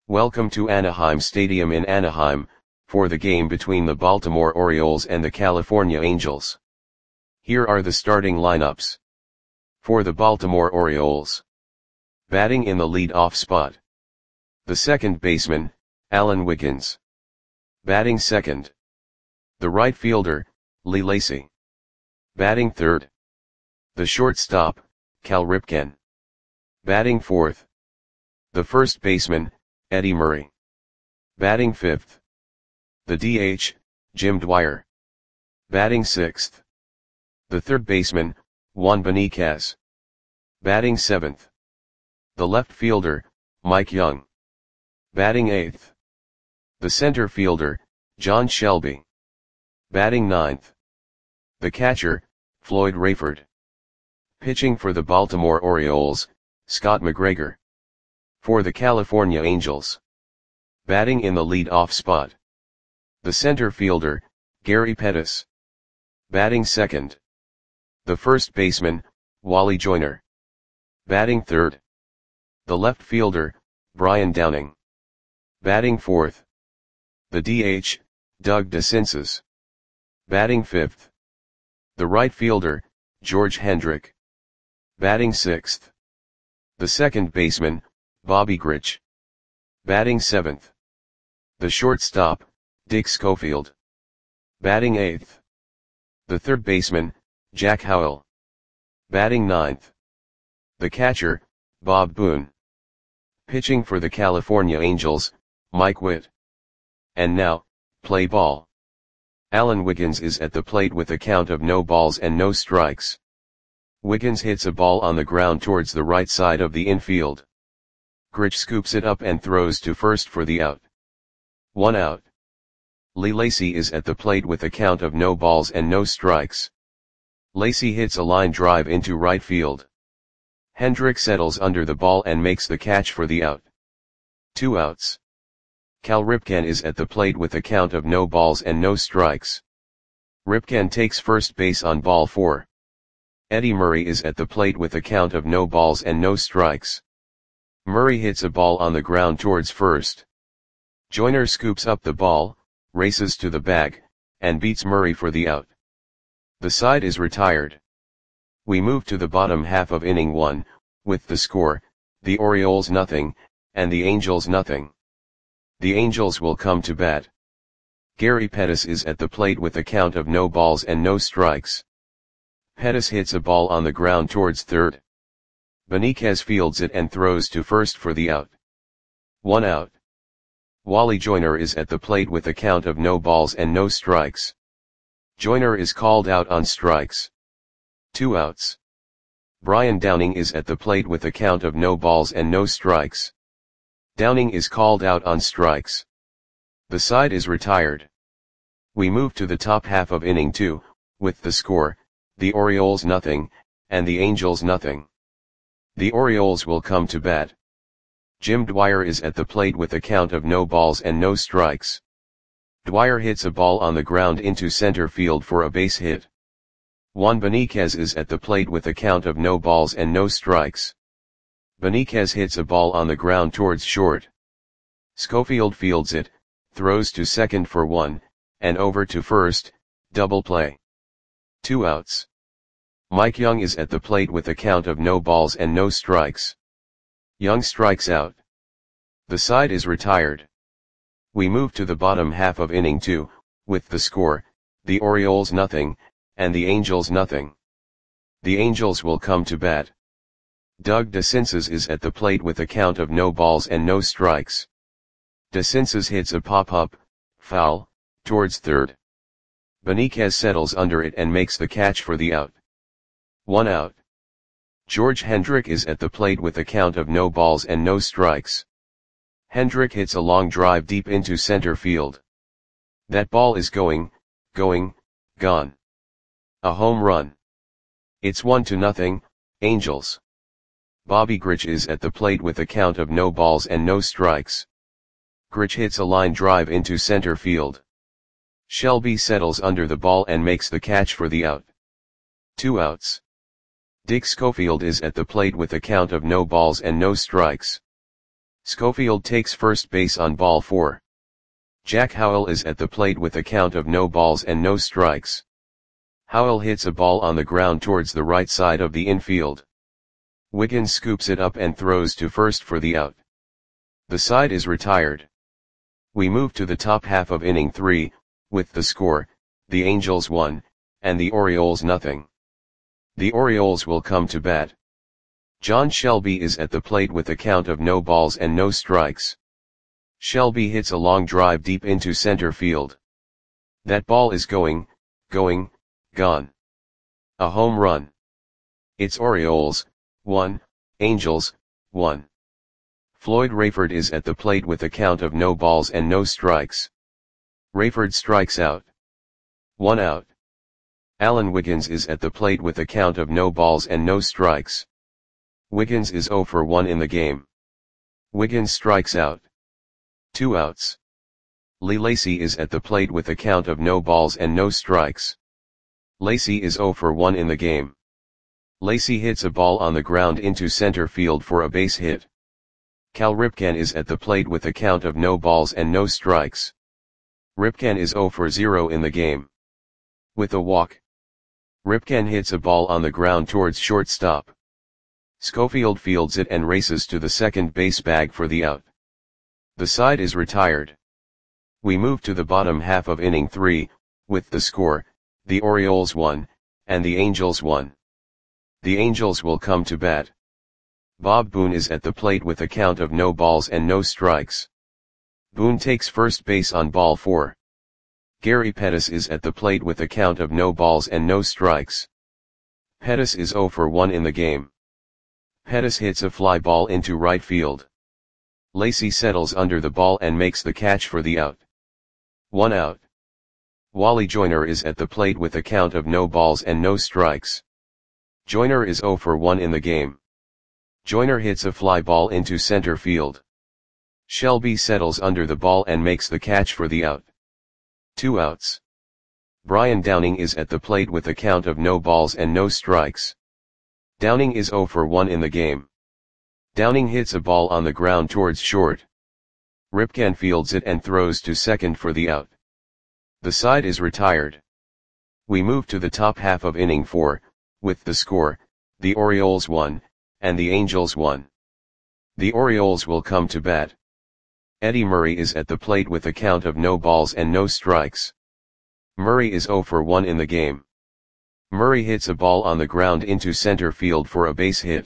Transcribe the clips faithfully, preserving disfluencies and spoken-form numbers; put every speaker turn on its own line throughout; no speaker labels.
Welcome to Anaheim Stadium in Anaheim, for the game between the Baltimore Orioles and the California Angels. Here are the starting lineups. For the Baltimore Orioles. Batting in the lead-off spot. The second baseman, Alan Wiggins. Batting second. The right fielder, Lee Lacy. Batting third. The shortstop, Cal Ripken. Batting fourth. The first baseman, Eddie Murray. Batting fifth. The D H, Jim Dwyer. Batting sixth. The third baseman, Juan Beniquez. Batting seventh. The left fielder, Mike Young. Batting eighth. The center fielder, John Shelby. Batting ninth. The catcher, Floyd Rayford. Pitching for the Baltimore Orioles, Scott McGregor. For the California Angels. Batting in the lead-off spot. The center fielder, Gary Pettis. Batting second. The first baseman, Wally Joyner. Batting third. The left fielder, Brian Downing. Batting fourth. The D H, Doug DeCinces. Batting fifth. The right fielder, George Hendrick. Batting sixth. The second baseman, Bobby Grich. Batting seventh. The shortstop, Dick Schofield. Batting eighth. The third baseman, Jack Howell. Batting ninth. The catcher, Bob Boone. Pitching for the California Angels, Mike Witt. And now, play ball. Alan Wiggins is at the plate with a count of no balls and no strikes. Wiggins hits a ball on the ground towards the right side of the infield. Grich scoops it up and throws to first for the out. One out. Lee Lacy is at the plate with a count of no balls and no strikes. Lacy hits a line drive into right field. Hendrick settles under the ball and makes the catch for the out. Two outs. Cal Ripken is at the plate with a count of no balls and no strikes. Ripken takes first base on ball four. Eddie Murray is at the plate with a count of no balls and no strikes. Murray hits a ball on the ground towards first. Joyner scoops up the ball, races to the bag, and beats Murray for the out. The side is retired. We move to the bottom half of inning one, with the score, the Orioles nothing, and the Angels nothing. The Angels will come to bat. Gary Pettis is at the plate with a count of no balls and no strikes. Pettis hits a ball on the ground towards third. Beniquez fields it and throws to first for the out. One out. Wally Joyner is at the plate with a count of no balls and no strikes. Joyner is called out on strikes. Two outs. Brian Downing is at the plate with a count of no balls and no strikes. Downing is called out on strikes. The side is retired. We move to the top half of inning two, with the score, the Orioles nothing, and the Angels nothing. The Orioles will come to bat. Jim Dwyer is at the plate with a count of no balls and no strikes. Dwyer hits a ball on the ground into center field for a base hit. Juan Beniquez is at the plate with a count of no balls and no strikes. Beniquez hits a ball on the ground towards short. Schofield fields it, throws to second for one, and over to first, double play. Two outs. Mike Young is at the plate with a count of no balls and no strikes. Young strikes out. The side is retired. We move to the bottom half of inning two, with the score, the Orioles nothing, and the Angels nothing. The Angels will come to bat. Doug DeCinces is at the plate with a count of no balls and no strikes. DeCinces hits a pop-up, foul, towards third. Beniquez settles under it and makes the catch for the out. One out. George Hendrick is at the plate with a count of no balls and no strikes. Hendrick hits a long drive deep into center field. That ball is going, going, gone. A home run. It's one to nothing, Angels. Bobby Grich is at the plate with a count of no balls and no strikes. Grich hits a line drive into center field. Shelby settles under the ball and makes the catch for the out. Two outs. Dick Schofield is at the plate with a count of no balls and no strikes. Schofield takes first base on ball four. Jack Howell is at the plate with a count of no balls and no strikes. Howell hits a ball on the ground towards the right side of the infield. Wiggins scoops it up and throws to first for the out. The side is retired. We move to the top half of inning three, with the score, the Angels one, and the Orioles nothing. The Orioles will come to bat. John Shelby is at the plate with a count of no balls and no strikes. Shelby hits a long drive deep into center field. That ball is going, going, gone. A home run. It's Orioles, one, Angels, one. Floyd Rayford is at the plate with a count of no balls and no strikes. Rayford strikes out. One out. Alan Wiggins is at the plate with a count of no balls and no strikes. Wiggins is zero for one in the game. Wiggins strikes out. Two outs. Lee Lacy is at the plate with a count of no balls and no strikes. Lacy is zero for one in the game. Lacy hits a ball on the ground into center field for a base hit. Cal Ripken is at the plate with a count of no balls and no strikes. Ripken is zero for zero in the game. With a walk. Ripken hits a ball on the ground towards shortstop. Schofield fields it and races to the second base bag for the out. The side is retired. We move to the bottom half of inning three, with the score, the Orioles one, and the Angels one. The Angels will come to bat. Bob Boone is at the plate with a count of no balls and no strikes. Boone takes first base on ball four. Gary Pettis is at the plate with a count of no balls and no strikes. Pettis is zero for one in the game. Pettis hits a fly ball into right field. Lacy settles under the ball and makes the catch for the out. One out. Wally Joyner is at the plate with a count of no balls and no strikes. Joyner is zero for one in the game. Joyner hits a fly ball into center field. Shelby settles under the ball and makes the catch for the out. Two outs. Brian Downing is at the plate with a count of no balls and no strikes. Downing is zero for one in the game. Downing hits a ball on the ground towards short. Ripken fields it and throws to second for the out. The side is retired. We move to the top half of inning four, with the score, the Orioles one, and the Angels one. The Orioles will come to bat. Eddie Murray is at the plate with a count of no balls and no strikes. Murray is zero for one in the game. Murray hits a ball on the ground into center field for a base hit.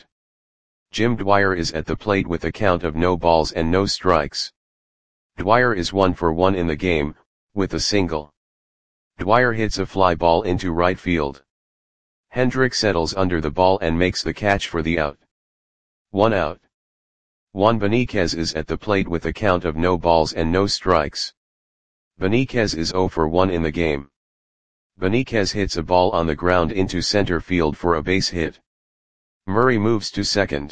Jim Dwyer is at the plate with a count of no balls and no strikes. Dwyer is one for one in the game, with a single. Dwyer hits a fly ball into right field. Hendrick settles under the ball and makes the catch for the out. One out. Juan Beniquez is at the plate with a count of no balls and no strikes. Beniquez is zero for one in the game. Beniquez hits a ball on the ground into center field for a base hit. Murray moves to second.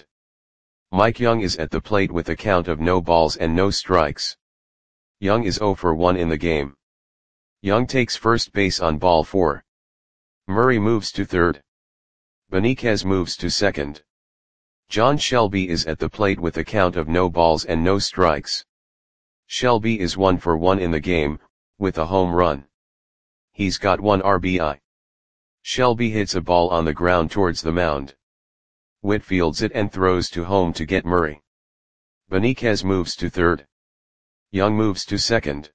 Mike Young is at the plate with a count of no balls and no strikes. Young is zero for one in the game. Young takes first base on ball four. Murray moves to third. Beniquez moves to second. John Shelby is at the plate with a count of no balls and no strikes. Shelby is one for one in the game, with a home run. He's got one R B I. Shelby hits a ball on the ground towards the mound. Witt fields it and throws to home to get Murray. Beniquez moves to third. Young moves to second.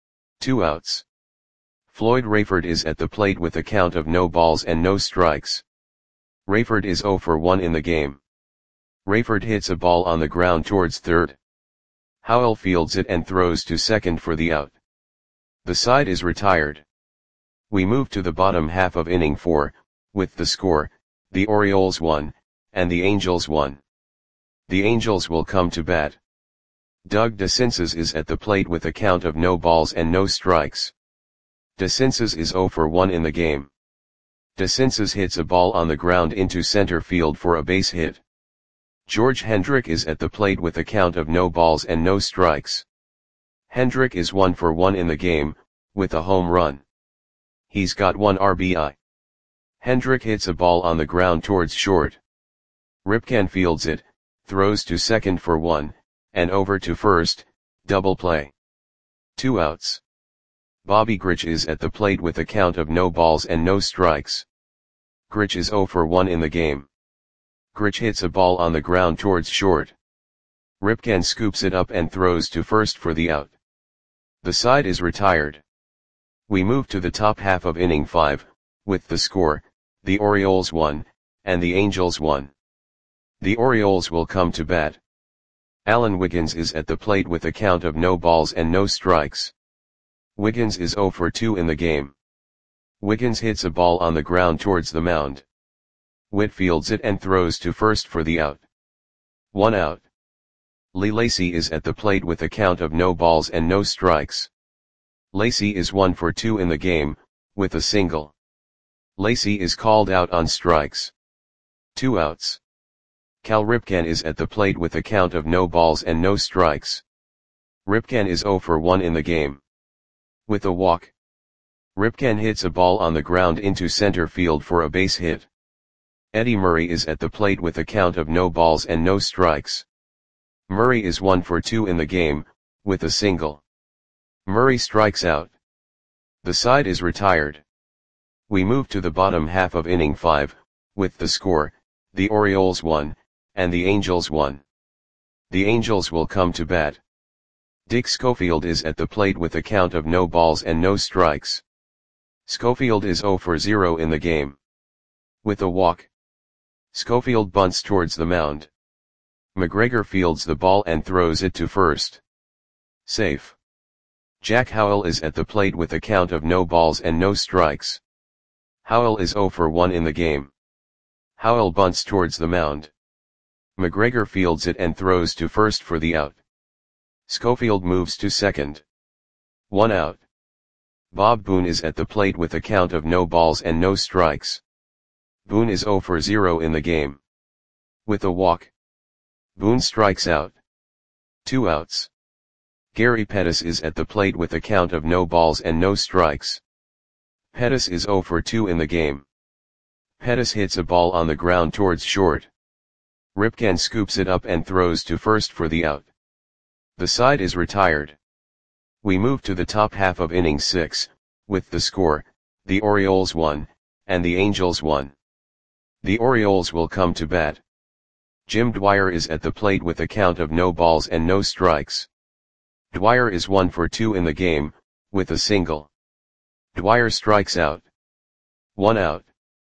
Two outs. Floyd Rayford is at the plate with a count of no balls and no strikes. Rayford is zero for one in the game. Rayford hits a ball on the ground towards third. Howell fields it and throws to second for the out. The side is retired. We move to the bottom half of inning four, with the score, the Orioles one, and the Angels one. The Angels will come to bat. Doug DeCinces is at the plate with a count of no balls and no strikes. DeCinces is zero for one in the game. DeCinces hits a ball on the ground into center field for a base hit. George Hendrick is at the plate with a count of no balls and no strikes. Hendrick is one for one in the game, with a home run. He's got one R B I. Hendrick hits a ball on the ground towards short. Ripken fields it, throws to second for one, and over to first, double play. Two outs. Bobby Grich is at the plate with a count of no balls and no strikes. Grich is oh for one in the game. Grich hits a ball on the ground towards short. Ripken scoops it up and throws to first for the out. The side is retired. We move to the top half of inning five, with the score, the Orioles won, and the Angels won. The Orioles will come to bat. Alan Wiggins is at the plate with a count of no balls and no strikes. Wiggins is oh for two in the game. Wiggins hits a ball on the ground towards the mound. Witt fields it and throws to first for the out. One out. Lee Lacy is at the plate with a count of no balls and no strikes. Lacy is one for two in the game, with a single. Lacy is called out on strikes. Two outs. Cal Ripken is at the plate with a count of no balls and no strikes. Ripken is oh for one in the game. With a walk. Ripken hits a ball on the ground into center field for a base hit. Eddie Murray is at the plate with a count of no balls and no strikes. Murray is one for two in the game, with a single. Murray strikes out. The side is retired. We move to the bottom half of inning five, with the score, the Orioles won, and the Angels won. The Angels will come to bat. Dick Schofield is at the plate with a count of no balls and no strikes. Schofield is oh for zero in the game. With a walk. Schofield bunts towards the mound. McGregor fields the ball and throws it to first. Safe. Jack Howell is at the plate with a count of no balls and no strikes. Howell is oh for one in the game. Howell bunts towards the mound. McGregor fields it and throws to first for the out. Schofield moves to second. One out. Bob Boone is at the plate with a count of no balls and no strikes. Boone is oh for zero in the game. With a walk. Boone strikes out. Two outs. Gary Pettis is at the plate with a count of no balls and no strikes. Pettis is oh for two in the game. Pettis hits a ball on the ground towards short. Ripken scoops it up and throws to first for the out. The side is retired. We move to the top half of inning six, with the score, the Orioles won, and the Angels won. The Orioles will come to bat. Jim Dwyer is at the plate with a count of no balls and no strikes. Dwyer is one for two in the game, with a single. Dwyer strikes out. One out.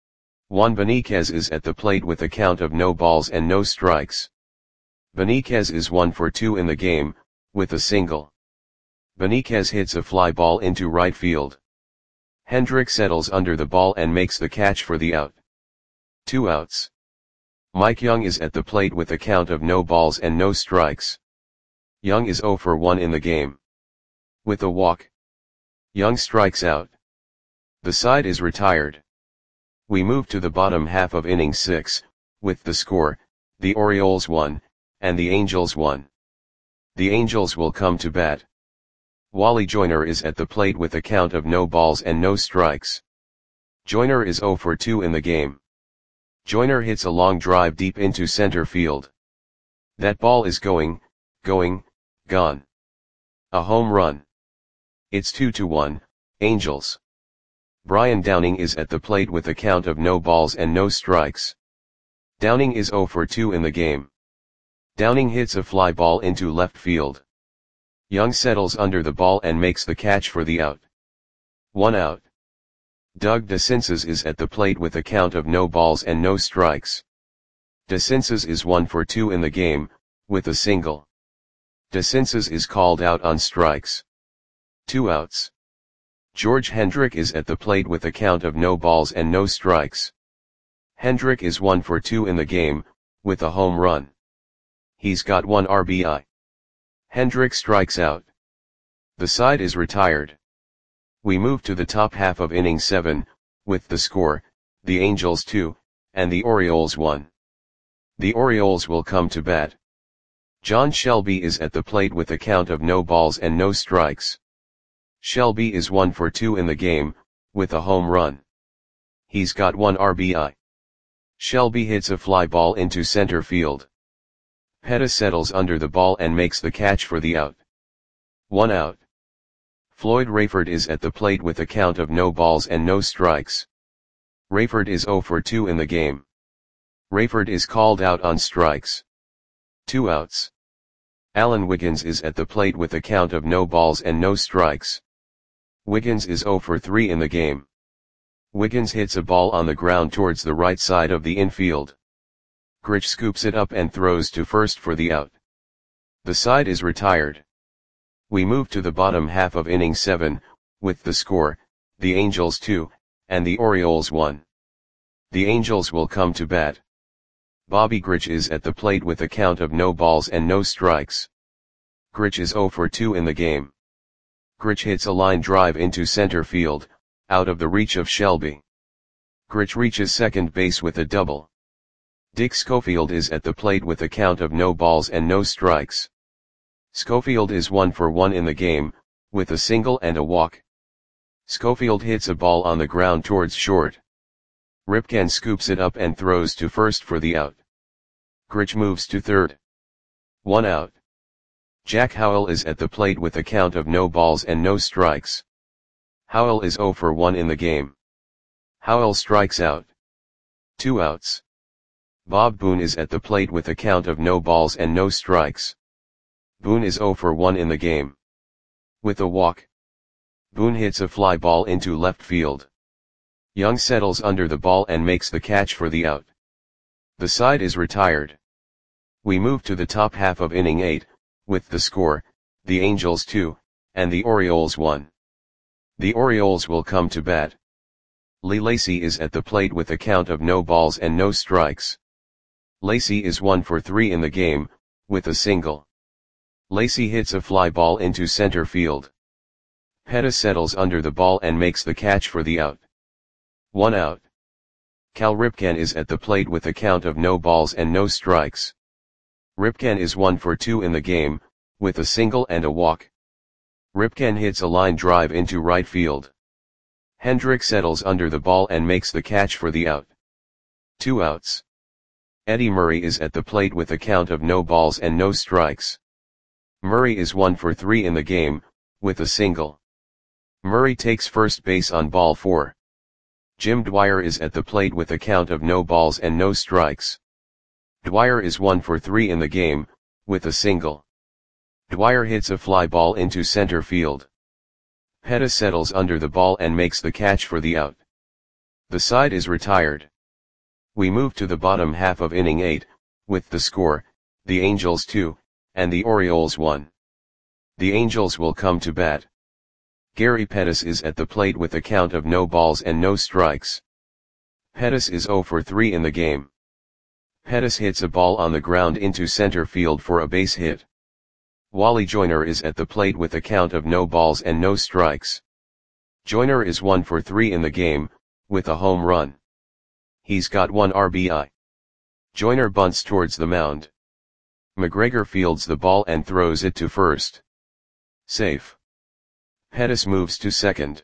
Juan Beniquez is at the plate with a count of no balls and no strikes. Beniquez is one for two in the game, with a single. Beniquez hits a fly ball into right field. Hendrick settles under the ball and makes the catch for the out. Two outs. Mike Young is at the plate with a count of no balls and no strikes. Young is oh for one in the game. With a walk. Young strikes out. The side is retired. We move to the bottom half of inning six, with the score, the Orioles won, and the Angels won. The Angels will come to bat. Wally Joyner is at the plate with a count of no balls and no strikes. Joyner is oh for two in the game. Joyner hits a long drive deep into center field. That ball is going, going, gone. A home run. It's two to one, Angels. Brian Downing is at the plate with a count of no balls and no strikes. Downing is oh for two in the game. Downing hits a fly ball into left field. Young settles under the ball and makes the catch for the out. One out. Doug DeCinces is at the plate with a count of no balls and no strikes. DeCinces is one for two in the game, with a single. DeCinces is called out on strikes. Two outs. George Hendrick is at the plate with a count of no balls and no strikes. Hendrick is one for two in the game, with a home run. He's got one R B I. Hendrick strikes out. The side is retired. We move to the top half of inning seven, with the score, the Angels two, and the Orioles one. The Orioles will come to bat. John Shelby is at the plate with a count of no balls and no strikes. Shelby is one for two in the game, with a home run. He's got one R B I. Shelby hits a fly ball into center field. Pettis settles under the ball and makes the catch for the out. One out. Floyd Rayford is at the plate with a count of no balls and no strikes. Rayford is zero for two in the game. Rayford is called out on strikes. Two outs. Alan Wiggins is at the plate with a count of no balls and no strikes. Wiggins is zero for three in the game. Wiggins hits a ball on the ground towards the right side of the infield. Grich scoops it up and throws to first for the out. The side is retired. We move to the bottom half of inning seven, with the score, the Angels two, and the Orioles one. The Angels will come to bat. Bobby Grich is at the plate with a count of no balls and no strikes. Grich is zero for two in the game. Grich hits a line drive into center field, out of the reach of Shelby. Grich reaches second base with a double. Dick Schofield is at the plate with a count of no balls and no strikes. Schofield is one for one in the game, with a single and a walk. Schofield hits a ball on the ground towards short. Ripken scoops it up and throws to first for the out. Grich moves to third. One out. Jack Howell is at the plate with a count of no balls and no strikes. Howell is zero for one in the game. Howell strikes out. Two outs. Bob Boone is at the plate with a count of no balls and no strikes. Boone is zero for one in the game. With a walk. Boone hits a fly ball into left field. Young settles under the ball and makes the catch for the out. The side is retired. We move to the top half of inning eight, with the score, the Angels two, and the Orioles one. The Orioles will come to bat. Lee Lacy is at the plate with a count of no balls and no strikes. Lacy is one for three in the game, with a single. Lacy hits a fly ball into center field. Pettis settles under the ball and makes the catch for the out. One out. Cal Ripken is at the plate with a count of no balls and no strikes. Ripken is one for two in the game, with a single and a walk. Ripken hits a line drive into right field. Hendrick settles under the ball and makes the catch for the out. Two outs. Eddie Murray is at the plate with a count of no balls and no strikes. Murray is one for three in the game, with a single. Murray takes first base on ball four. Jim Dwyer is at the plate with a count of no balls and no strikes. Dwyer is one for three in the game, with a single. Dwyer hits a fly ball into center field. Pettis settles under the ball and makes the catch for the out. The side is retired. We move to the bottom half of inning eight, with the score, the Angels two, and the Orioles one. The Angels will come to bat. Gary Pettis is at the plate with a count of no balls and no strikes. Pettis is zero for three in the game. Pettis hits a ball on the ground into center field for a base hit. Wally Joyner is at the plate with a count of no balls and no strikes. Joyner is one for three in the game, with a home run. He's got one R B I. Joyner bunts towards the mound. McGregor fields the ball and throws it to first. Safe. Pettis moves to second.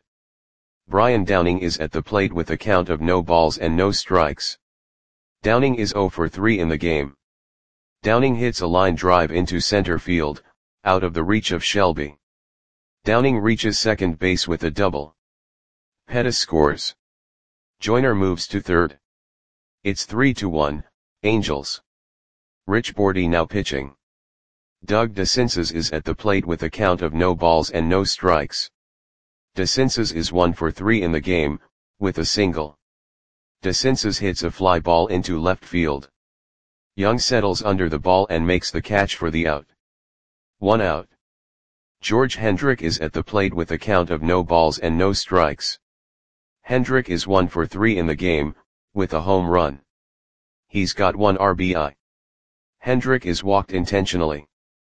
Brian Downing is at the plate with a count of no balls and no strikes. Downing is zero for three in the game. Downing hits a line drive into center field, out of the reach of Shelby. Downing reaches second base with a double. Pettis scores. Joyner moves to third. It's three to one, Angels. Rich Bordy now pitching. Doug DeCinces is at the plate with a count of no balls and no strikes. DeCinces is one for three in the game, with a single. DeCinces hits a fly ball into left field. Young settles under the ball and makes the catch for the out. One out. George Hendrick is at the plate with a count of no balls and no strikes. Hendrick is one for three in the game, with a home run. He's got one R B I. Hendrick is walked intentionally.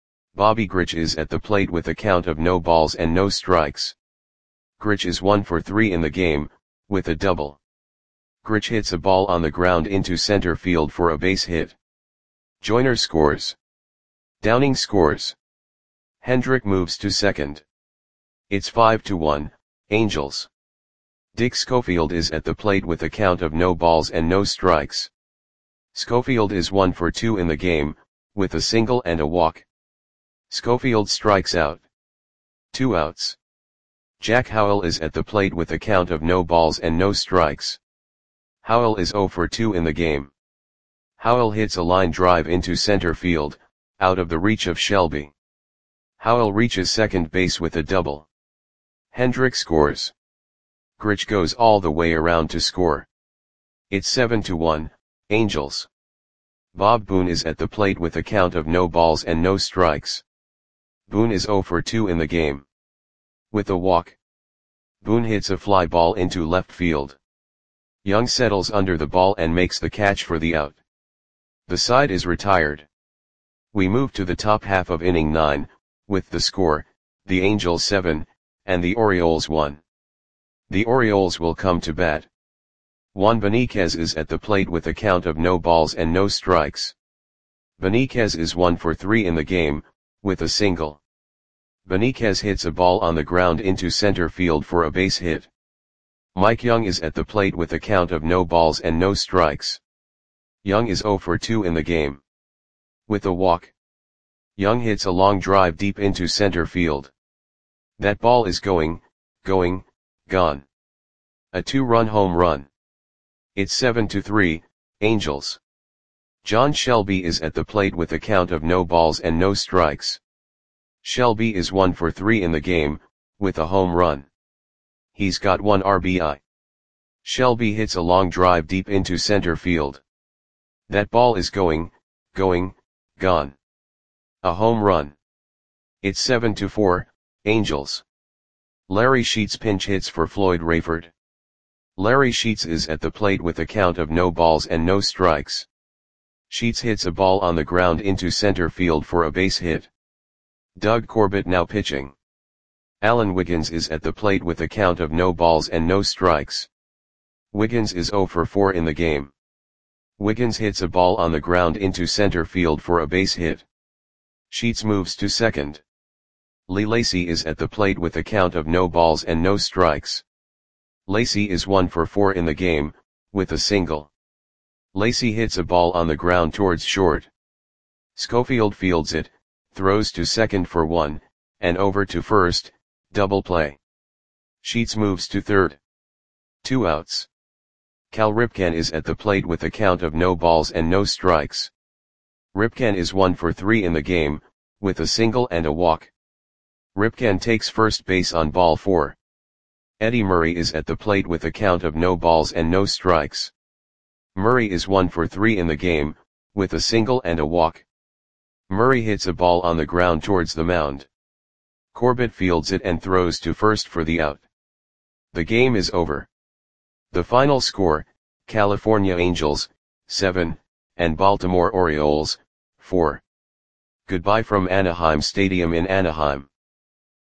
Bobby Grich is at the plate with a count of no balls and no strikes. Grich is one for three in the game, with a double. Grich hits a ball on the ground into center field for a base hit. Joyner scores. Downing scores. Hendrick moves to second. It's five to one, Angels. Dick Schofield is at the plate with a count of no balls and no strikes. Schofield is one for two in the game, with a single and a walk. Schofield strikes out. Two outs. Jack Howell is at the plate with a count of no balls and no strikes. Howell is oh for two in the game. Howell hits a line drive into center field, out of the reach of Shelby. Howell reaches second base with a double. Hendrick scores. Grich goes all the way around to score. It's seven to one, Angels. Bob Boone is at the plate with a count of no balls and no strikes. Boone is oh for two in the game. With a walk. Boone hits a fly ball into left field. Young settles under the ball and makes the catch for the out. The side is retired. We move to the top half of inning nine, with the score, the Angels seven, and the Orioles one. The Orioles will come to bat. Juan Beniquez is at the plate with a count of no balls and no strikes. Beniquez is one for three in the game, with a single. Beniquez hits a ball on the ground into center field for a base hit. Mike Young is at the plate with a count of no balls and no strikes. Young is oh for two in the game. With a walk. Young hits a long drive deep into center field. That ball is going, going, gone. A two-run home run. It's seven to three, Angels. John Shelby is at the plate with a count of no balls and no strikes. Shelby is one for three in the game, with a home run. He's got one R B I. Shelby hits a long drive deep into center field. That ball is going, going, gone. A home run. It's seven to four, Angels. Larry Sheets pinch hits for Floyd Rayford. Larry Sheets is at the plate with a count of no balls and no strikes. Sheets hits a ball on the ground into center field for a base hit. Doug Corbett now pitching. Alan Wiggins is at the plate with a count of no balls and no strikes. Wiggins is oh for four in the game. Wiggins hits a ball on the ground into center field for a base hit. Sheets moves to second. Lee Lacy is at the plate with a count of no balls and no strikes. Lacy is one for four in the game, with a single. Lacy hits a ball on the ground towards short. Schofield fields it, throws to second for one, and over to first, double play. Sheets moves to third. Two outs. Cal Ripken is at the plate with a count of no balls and no strikes. Ripken is one for three in the game, with a single and a walk. Ripken takes first base on ball four. Eddie Murray is at the plate with a count of no balls and no strikes. Murray is one for three in the game, with a single and a walk. Murray hits a ball on the ground towards the mound. Corbett fields it and throws to first for the out. The game is over. The final score, California Angels, seven, and Baltimore Orioles, four. Goodbye from Anaheim Stadium in Anaheim.